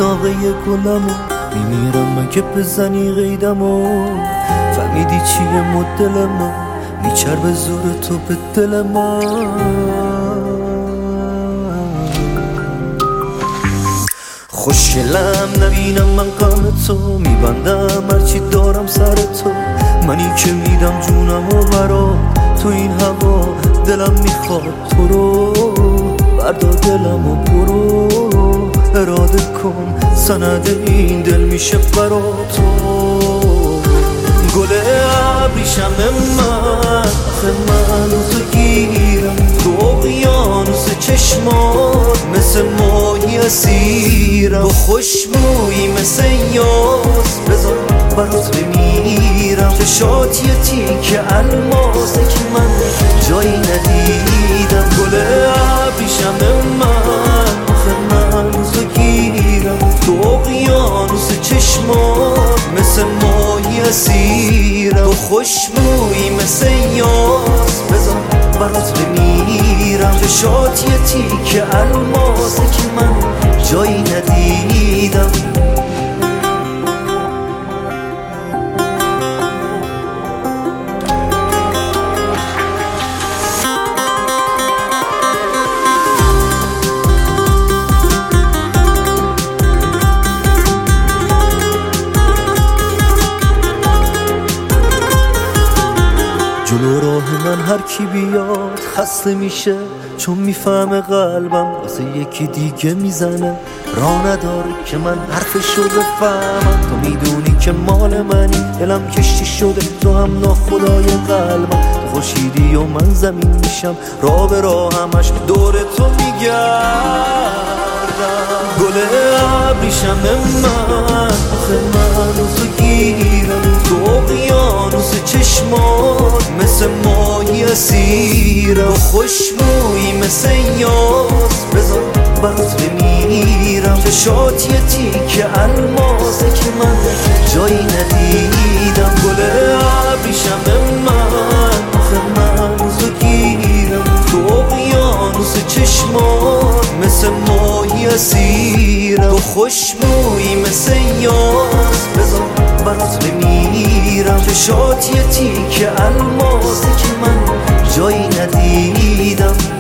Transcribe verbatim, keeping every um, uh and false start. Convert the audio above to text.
ساقه گلمو میمیرم مگه بزنی قیدمو فهمیدی چیه مدل من میچربه زور تو به دل من خوشگلم نبینم من غم تو میبندم هرچی دارم سر تو منی که میدم جونم و برا تو این هوا دلم میخواد تو رو بردا دلم و برو اراده کن سند این دل میشه برا تو گل ابریشم من آخه من تو گیرم تو اقیانوس چشمات مثل ماهی اسیرم با خوشبویی مثل یاس بذار برات بمیرم چشات یه تیک الماسه که من جایی ندیدم گل ابریشم من آخه من تو گیرم تو اقیانوس چشمات مثل ماهی اسیرم با خوشبویی مثل یاس بذار برات بمیرم چشات یه تیک الماسه که من جایی ندیدم جلو راه من هر کی بیاد خسته میشه چون میفهمه قلبم واسه یکی دیگه میزنه راه نداره که من حرفشو بفهمم تو میدونی که مال منی دلم کشتی شده تو هم ناخدای قلبم تو خورشیدی و من زمین میشم راه به راه همش دور تو میگردم گل ابریشم من آخه من تو گیرم تو اقیانوس چشمات مثل ماهی اسیرم خوشبویی مثل یاس بذار برات بمیرم چشات یه تیک الماسه که من جایی ندیدم گل ابریشم من آخه من تو گیرم تو اقیانوس چشمات مثل ماهی اسیرم خوشبویی مثل یاس بذار برات بمیرم چشات یه تیک الماسه که من جایی ندیدم